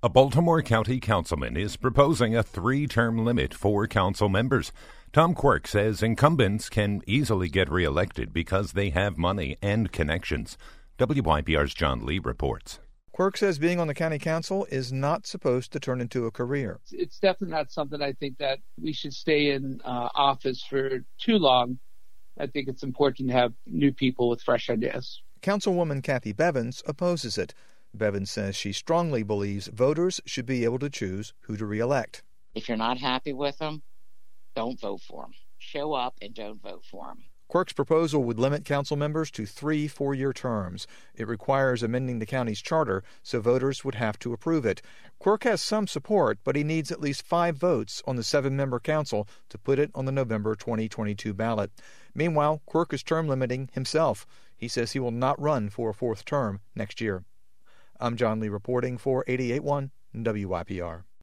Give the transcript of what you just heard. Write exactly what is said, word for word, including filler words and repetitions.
A Baltimore County councilman is proposing a three-term limit for council members. Tom Quirk says incumbents can easily get reelected because they have money and connections. W Y P R's John Lee reports. Quirk says being on the county council is not supposed to turn into a career. It's definitely not something I think that we should stay in uh, office for too long. I think it's important to have new people with fresh ideas. Councilwoman Kathy Bevins opposes it. Bevins says she strongly believes voters should be able to choose who to reelect. If you're not happy with them, don't vote for them. Show up and don't vote for them. Quirk's proposal would limit council members to three four-year terms. It requires amending the county's charter, so voters would have to approve it. Quirk has some support, but he needs at least five votes on the seven-member council to put it on the November twenty twenty-two ballot. Meanwhile, Quirk is term limiting himself. He says he will not run for a fourth term next year. I'm John Lee reporting for eighty-eight point one W Y P R.